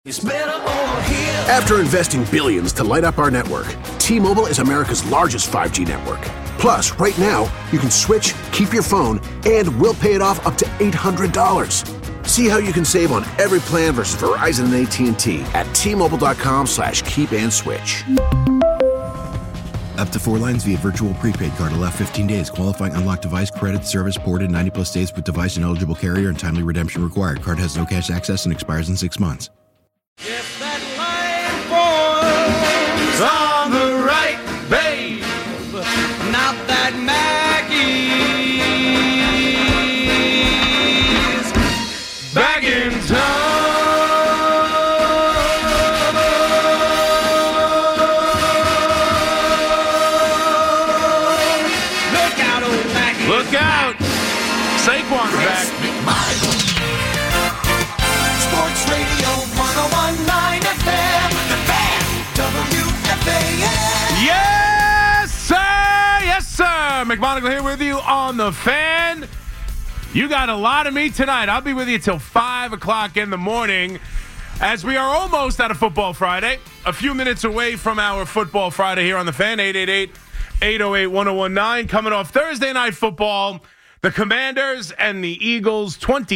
It's better over here. After investing billions to light up our network, T-Mobile is America's largest 5G network. Plus, right now, you can switch, keep your phone, and we'll pay it off up to $800. See how you can save on every plan versus Verizon and AT&T at T-Mobile.com/keep-and-switch. Up to 4 lines via virtual prepaid card. Allow 15 days. Qualifying unlocked device credit service ported 90-plus days with device and eligible carrier and timely redemption required. Card has no cash access and expires in 6 months. If that line falls on the right, babe, not that Maggie's back in town. Look out, old Maggie. Look out. Saquon's back. Sports Radio 101.9 FM, The Fan, WFAN. Yes, sir. Yes, sir. McMonagle here with you on The Fan. You got a lot of me tonight. I'll be with you till 5 o'clock in the morning as we are almost out of Football Friday. A few minutes away from our Football Friday here on The Fan. 888-808-1019. Coming off Thursday Night Football, the Commanders and the Eagles,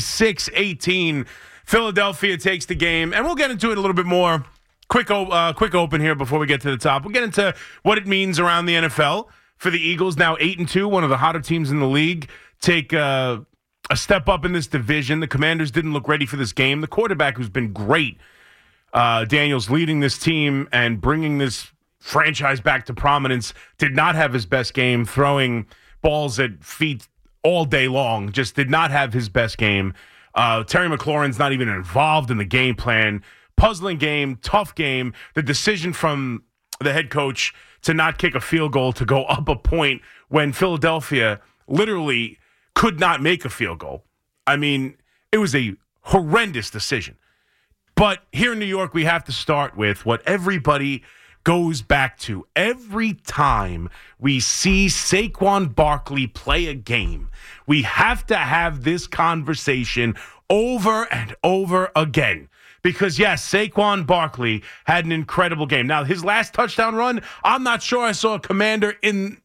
26-18. Philadelphia takes the game, and we'll get into it a little bit more. Quick open here before we get to the top. We'll get into what it means around the NFL for the Eagles, now 8-2, one of the hotter teams in the league, take a step up in this division. The Commanders didn't look ready for this game. The quarterback, who's been great, Daniels, leading this team and bringing this franchise back to prominence, did not have his best game, throwing balls at feet all day long, just did not have his best game. Terry McLaurin's not even involved in the game plan. Puzzling game, tough game. The decision from the head coach to not kick a field goal to go up a point when Philadelphia literally could not make a field goal. I mean, it was a horrendous decision. But here in New York, we have to start with what everybody goes back to. Every time we see Saquon Barkley play a game, we have to have this conversation over and over again. Because, yes, Saquon Barkley had an incredible game. Now, his last touchdown run, I'm not sure I saw a Commander on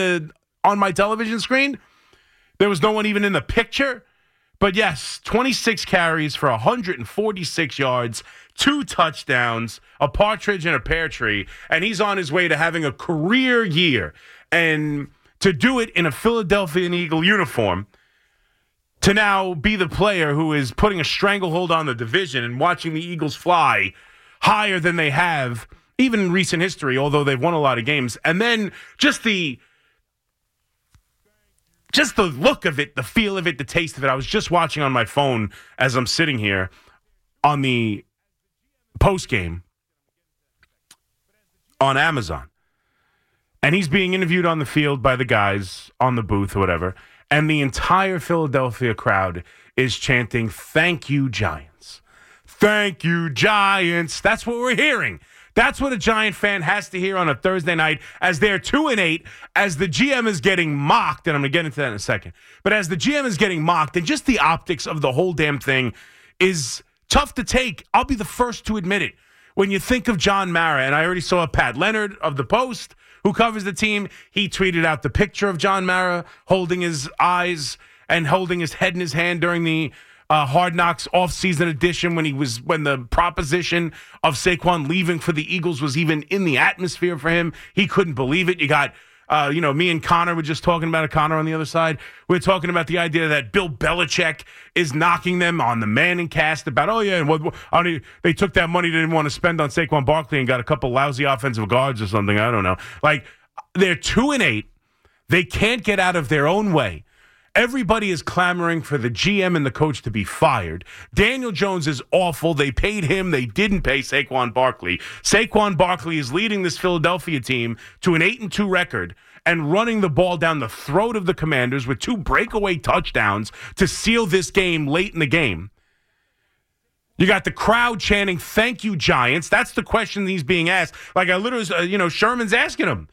my television screen. There was no one even in the picture. But, yes, 26 carries for 146 yards, 2 touchdowns, a partridge and a pear tree, and he's on his way to having a career year. And to do it in a Philadelphia Eagle uniform, to now be the player who is putting a stranglehold on the division and watching the Eagles fly higher than they have, even in recent history, although they've won a lot of games. And then just the look of it, the feel of it, the taste of it. I was just watching on my phone as I'm sitting here on the post game on Amazon. And he's being interviewed on the field by the guys on the booth or whatever. And the entire Philadelphia crowd is chanting, "Thank you, Giants. Thank you, Giants." That's what we're hearing. That's what a Giant fan has to hear on a Thursday night as they're 2-8, as the GM is getting mocked, and I'm going to get into that in a second. But as the GM is getting mocked, and just the optics of the whole damn thing is tough to take. I'll be the first to admit it. When you think of John Mara, and I already saw Pat Leonard of the Post, who covers the team, he tweeted out the picture of John Mara holding his eyes and holding his head in his hand during the Hard Knocks offseason edition when the proposition of Saquon leaving for the Eagles was even in the atmosphere for him. He couldn't believe it. You got, me and Connor were just talking about it. Connor on the other side. We're talking about the idea that Bill Belichick is knocking them on the Manning cast about, they took that money they didn't want to spend on Saquon Barkley and got a couple lousy offensive guards or something. I don't know. Like, they're 2-8. They can't get out of their own way. Everybody is clamoring for the GM and the coach to be fired. Daniel Jones is awful. They paid him. They didn't pay Saquon Barkley. Saquon Barkley is leading this Philadelphia team to an 8-2 record and running the ball down the throat of the Commanders with 2 breakaway touchdowns to seal this game late in the game. You got the crowd chanting, "Thank you, Giants." That's the question he's being asked. Like, I literally, Sherman's asking him,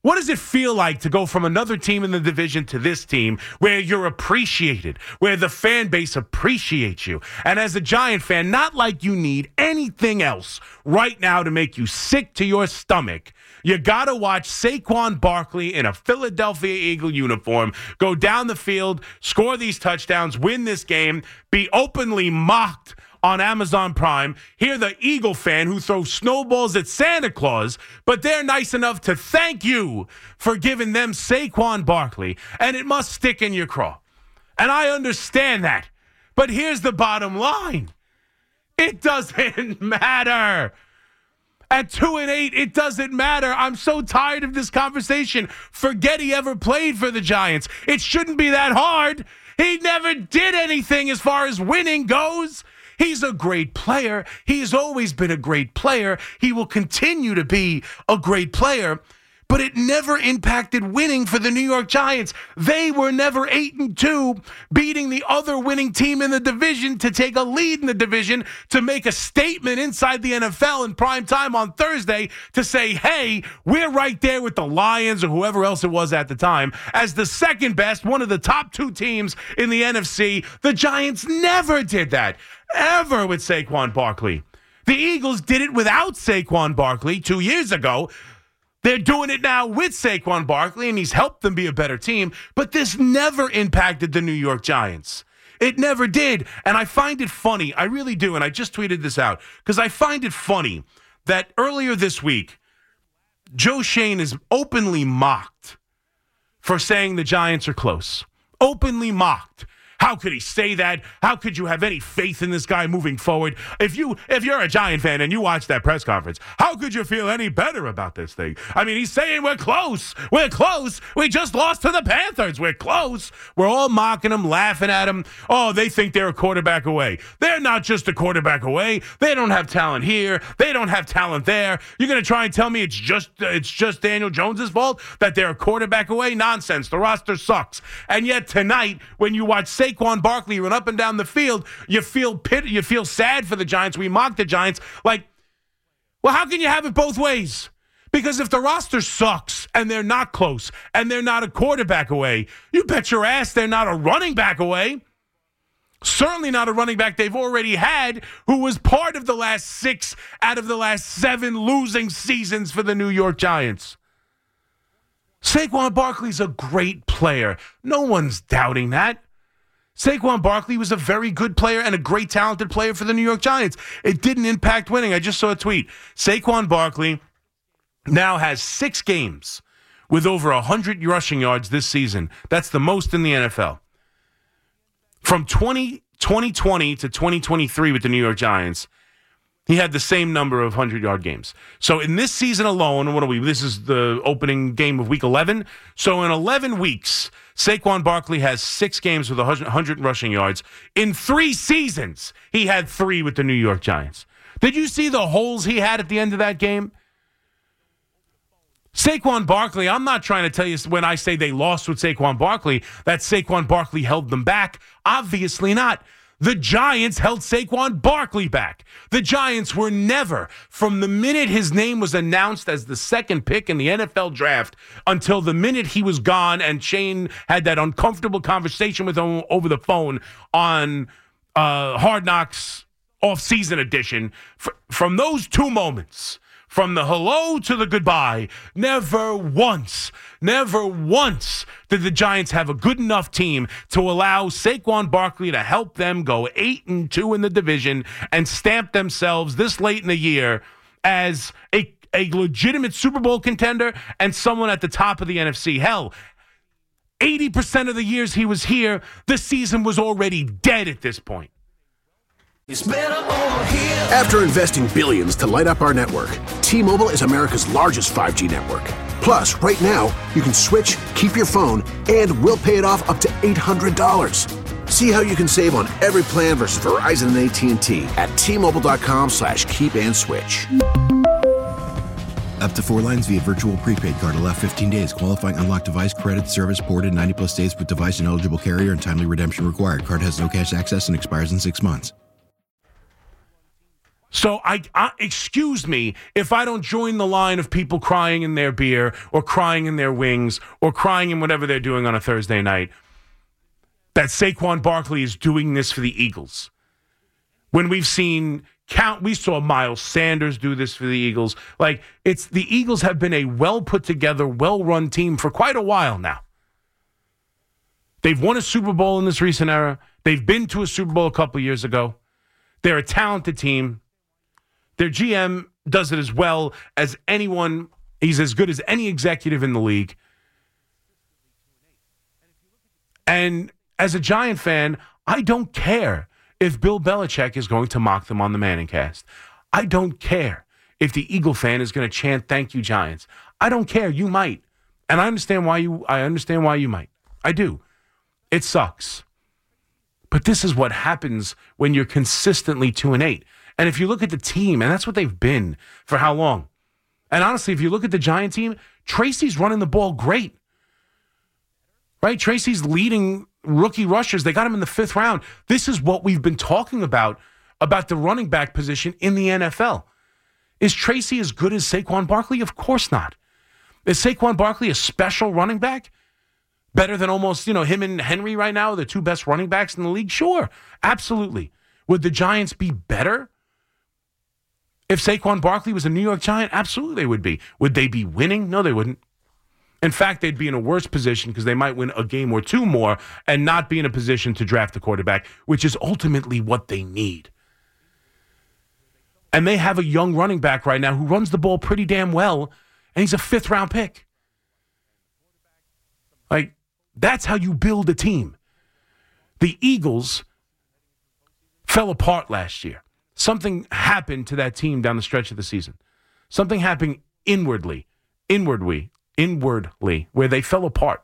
What does it feel like to go from another team in the division to this team where you're appreciated, where the fan base appreciates you? And as a Giant fan, not like you need anything else right now to make you sick to your stomach. You got to watch Saquon Barkley in a Philadelphia Eagle uniform go down the field, score these touchdowns, win this game, be openly mocked on Amazon Prime, hear the Eagle fan who throws snowballs at Santa Claus, but they're nice enough to thank you for giving them Saquon Barkley, and it must stick in your craw. And I understand that. But here's the bottom line. It doesn't matter. At 2-8, it doesn't matter. I'm so tired of this conversation. Forget he ever played for the Giants. It shouldn't be that hard. He never did anything as far as winning goes. He's a great player. He's always been a great player. He will continue to be a great player. But it never impacted winning for the New York Giants. They were never 8-2, beating the other winning team in the division to take a lead in the division, to make a statement inside the NFL in prime time on Thursday to say, hey, we're right there with the Lions or whoever else it was at the time as the second best, one of the top two teams in the NFC. The Giants never did that, ever, with Saquon Barkley. The Eagles did it without Saquon Barkley 2 years ago. They're doing it now with Saquon Barkley, and he's helped them be a better team. But this never impacted the New York Giants. It never did. And I find it funny. I really do. And I just tweeted this out because I find it funny that earlier this week, Joe Schoen is openly mocked for saying the Giants are close. Openly mocked. How could he say that? How could you have any faith in this guy moving forward? If you're a Giant fan and you watch that press conference, how could you feel any better about this thing? I mean, he's saying we're close. We're close. We just lost to the Panthers. We're close. We're all mocking him, laughing at him. Oh, they think they're a quarterback away. They're not just a quarterback away. They don't have talent here. They don't have talent there. You're going to try and tell me it's just Daniel Jones's fault that they're a quarterback away? Nonsense. The roster sucks. And yet tonight, when you watch Saquon Barkley run up and down the field, you feel sad for the Giants. We mock the Giants. Like, well, how can you have it both ways? Because if the roster sucks and they're not close and they're not a quarterback away, you bet your ass they're not a running back away. Certainly not a running back they've already had who was part of the last 6 out of the last 7 losing seasons for the New York Giants. Saquon Barkley's a great player. No one's doubting that. Saquon Barkley was a very good player and a great talented player for the New York Giants. It didn't impact winning. I just saw a tweet. Saquon Barkley now has 6 games with over 100 rushing yards this season. That's the most in the NFL. From 2020 to 2023 with the New York Giants, he had the same number of 100-yard games. So in this season alone, this is the opening game of week 11. So in 11 weeks, Saquon Barkley has 6 games with 100 rushing yards. In 3 seasons, he had 3 with the New York Giants. Did you see the holes he had at the end of that game? Saquon Barkley, I'm not trying to tell you when I say they lost with Saquon Barkley, that Saquon Barkley held them back. Obviously not. The Giants held Saquon Barkley back. The Giants were never, from the minute his name was announced as the second pick in the NFL draft until the minute he was gone and Shane had that uncomfortable conversation with him over the phone on Hard Knocks off-season edition, from those 2 moments, from the hello to the goodbye, never once did the Giants have a good enough team to allow Saquon Barkley to help them go 8-2 in the division and stamp themselves this late in the year as a legitimate Super Bowl contender and someone at the top of the NFC. Hell, 80% of the years he was here, the season was already dead at this point. It's better over here. After investing billions to light up our network, T-Mobile is America's largest 5G network. Plus, right now, you can switch, keep your phone, and we'll pay it off up to $800. See how you can save on every plan versus Verizon and AT&T at T-Mobile.com/keep-and-switch. Up to 4 lines via virtual prepaid card. Allow 15 days. Qualifying unlocked device credit service ported 90-plus days with device and eligible carrier and timely redemption required. Card has no cash access and expires in 6 months. So excuse me if I don't join the line of people crying in their beer or crying in their wings or crying in whatever they're doing on a Thursday night that Saquon Barkley is doing this for the Eagles. When we saw Miles Sanders do this for the Eagles. Like, the Eagles have been a well put together, well run team for quite a while now. They've won a Super Bowl in this recent era. They've been to a Super Bowl a couple years ago. They're a talented team. Their GM does it as well as anyone. He's as good as any executive in the league. And as a Giant fan, I don't care if Bill Belichick is going to mock them on the Manning Cast. I don't care if the Eagle fan is going to chant, "Thank you, Giants." I don't care. You might. And I understand why you might. I do. It sucks. But this is what happens when you're consistently 2-8. And if you look at the team, and that's what they've been for how long? And honestly, if you look at the Giant team, Tracy's running the ball great. Right? Tracy's leading rookie rushers. They got him in the 5th round. This is what we've been talking about the running back position in the NFL. Is Tracy as good as Saquon Barkley? Of course not. Is Saquon Barkley a special running back? Better than almost, him and Henry right now, the 2 best running backs in the league? Sure, absolutely. Would the Giants be better if Saquon Barkley was a New York Giant? Absolutely they would be. Would they be winning? No, they wouldn't. In fact, they'd be in a worse position because they might win a game or 2 more and not be in a position to draft a quarterback, which is ultimately what they need. And they have a young running back right now who runs the ball pretty damn well, and he's a 5th-round pick. Like, that's how you build a team. The Eagles fell apart last year. Something happened to that team down the stretch of the season. Something happened inwardly, where they fell apart.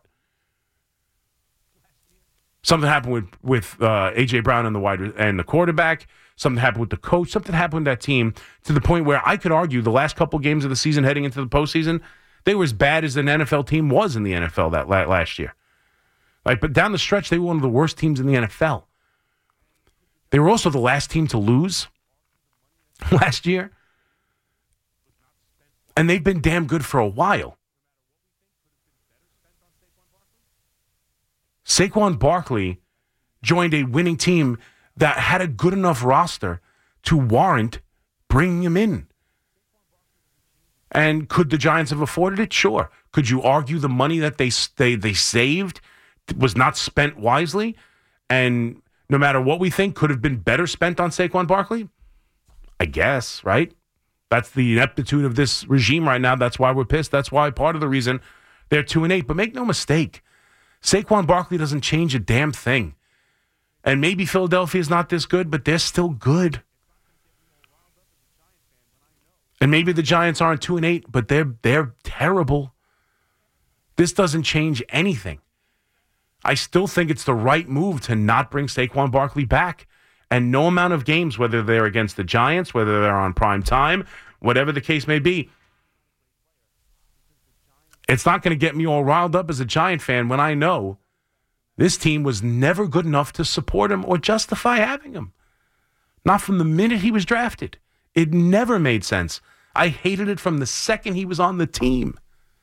Something happened with A.J. Brown and the quarterback. Something happened with the coach. Something happened with that team to the point where I could argue the last couple games of the season heading into the postseason, they were as bad as an NFL team was in the NFL that last year. But down the stretch, they were one of the worst teams in the NFL. They were also the last team to lose last year. And they've been damn good for a while. Saquon Barkley joined a winning team that had a good enough roster to warrant bringing him in. And could the Giants have afforded it? Sure. Could you argue the money that they saved was not spent wisely? And no matter what we think, could have been better spent on Saquon Barkley? I guess, right? That's the ineptitude of this regime right now. That's why we're pissed. That's why part of the reason they're 2-8. But make no mistake, Saquon Barkley doesn't change a damn thing. And maybe Philadelphia is not this good, but they're still good. And maybe the Giants aren't 2-8, but they're terrible. This doesn't change anything. I still think it's the right move to not bring Saquon Barkley back. And no amount of games, whether they're against the Giants, whether they're on prime time, whatever the case may be, it's not going to get me all riled up as a Giant fan when I know this team was never good enough to support him or justify having him. Not from the minute he was drafted. It never made sense. I hated it from the second he was on the team.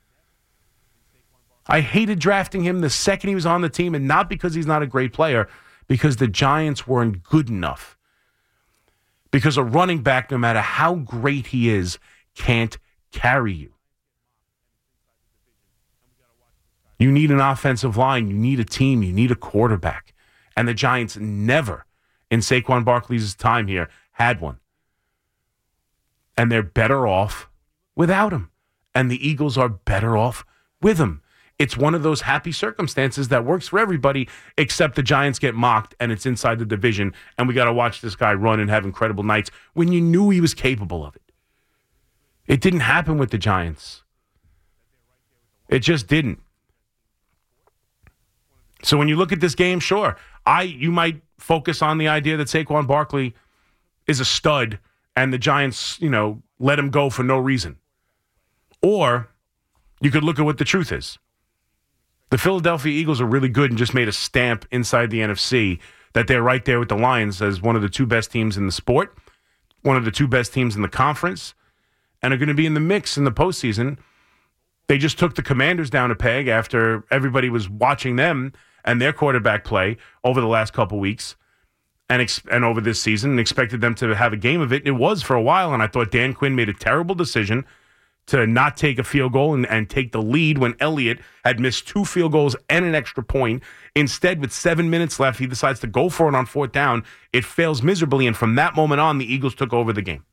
I hated drafting him the second he was on the team, and not because he's not a great player, because the Giants weren't good enough. Because a running back, no matter how great he is, can't carry you. You need an offensive line. You need a team. You need a quarterback. And the Giants never, in Saquon Barkley's time here, had one. And they're better off without him. And the Eagles are better off with him. It's one of those happy circumstances that works for everybody, except the Giants get mocked and it's inside the division, and we got to watch this guy run and have incredible nights when you knew he was capable of it. It didn't happen with the Giants. It just didn't. So when you look at this game, sure, you might focus on the idea that Saquon Barkley is a stud and the Giants, let him go for no reason. Or you could look at what the truth is. The Philadelphia Eagles are really good and just made a stamp inside the NFC that they're right there with the Lions as one of the 2 best teams in the sport. one of the two best teams in the conference, and are going to be in the mix in the postseason. They just took the Commanders down a peg after everybody was watching them and their quarterback play over the last couple weeks and over this season, and expected them to have a game of it. It was for a while, and I thought Dan Quinn made a terrible decision to not take a field goal and take the lead when Elliott had missed 2 field goals and an extra point. Instead, with 7 minutes left, he decides to go for it on 4th down. It fails miserably, and from that moment on, the Eagles took over the game.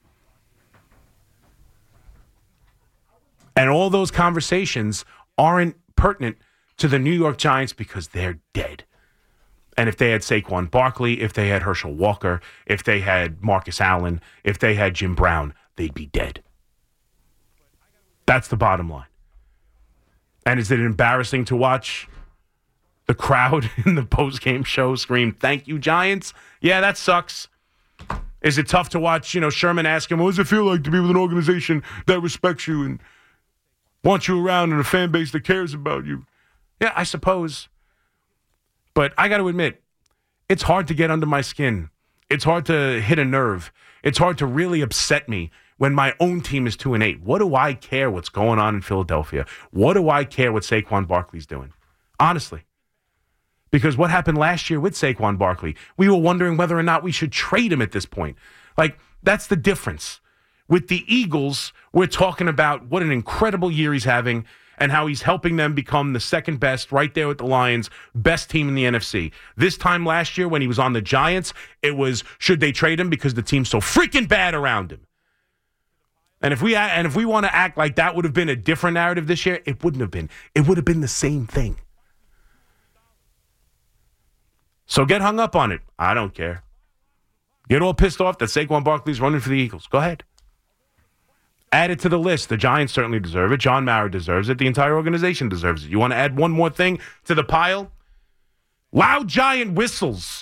And all those conversations aren't pertinent to the New York Giants because they're dead. And if they had Saquon Barkley, if they had Herschel Walker, if they had Marcus Allen, if they had Jim Brown, they'd be dead. That's the bottom line. And is it embarrassing to watch the crowd in the post-game show scream, "Thank you, Giants"? Yeah, that sucks. Is it tough to watch, Sherman ask him, what does it feel like to be with an organization that respects you and wants you around and a fan base that cares about you? Yeah, I suppose. But I got to admit, it's hard to get under my skin. It's hard to hit a nerve. It's hard to really upset me when my own team is 2-8. What do I care what's going on in Philadelphia? What do I care what Saquon Barkley's doing? Honestly. Because what happened last year with Saquon Barkley, we were wondering whether or not we should trade him at this point. That's the difference. With the Eagles, we're talking about what an incredible year he's having and how he's helping them become the second best, right there with the Lions, best team in the NFC. This time last year when he was on the Giants, it was, should they trade him because the team's so freaking bad around him? And if we want to act like that would have been a different narrative this year, it wouldn't have been. It would have been the same thing. So get hung up on it. I don't care. Get all pissed off that Saquon Barkley's running for the Eagles. Go ahead. Add it to the list. The Giants certainly deserve it. John Mara deserves it. The entire organization deserves it. You want to add one more thing to the pile? Loud giant whistles.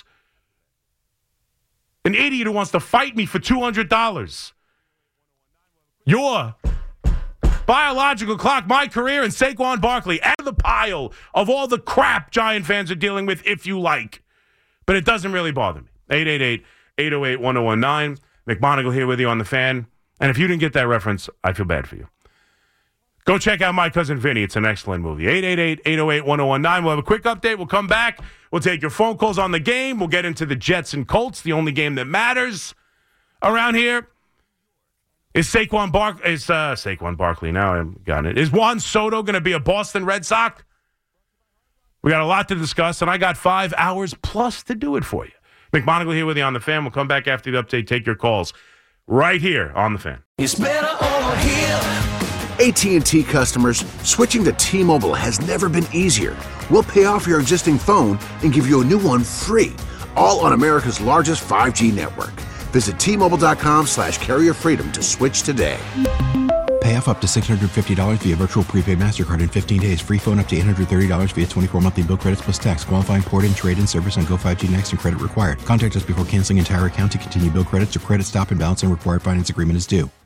An idiot who wants to fight me for $200. Your biological clock, my career, and Saquon Barkley. Add to the pile of all the crap Giant fans are dealing with, if you like. But it doesn't really bother me. 888-808-1019. McMonagle here with you on the Fan. And if you didn't get that reference, I feel bad for you. Go check out My Cousin Vinny. It's an excellent movie. 888-808-1019. We'll have a quick update. We'll come back. We'll take your phone calls on the game. We'll get into the Jets and Colts, the only game that matters around here. Is Saquon Barkley, now I've got it. Is Juan Soto going to be a Boston Red Sox? We got a lot to discuss, and I got 5 hours plus to do it for you. McMonagle here with you on the Fan. We'll come back after the update, take your calls right here on the Fan. It's better over here. AT&T customers, switching to T-Mobile has never been easier. We'll pay off your existing phone and give you a new one free, all on America's largest 5G network. Visit T-Mobile.com/carrier freedom to switch today. Pay off up to $650 via virtual prepaid MasterCard in 15 days. Free phone up to $830 via 24 monthly bill credits plus tax. Qualifying port and trade-in service on Go5G Next and credit required. Contact us before canceling entire account to continue bill credits or credit stop and balance and required finance agreement is due.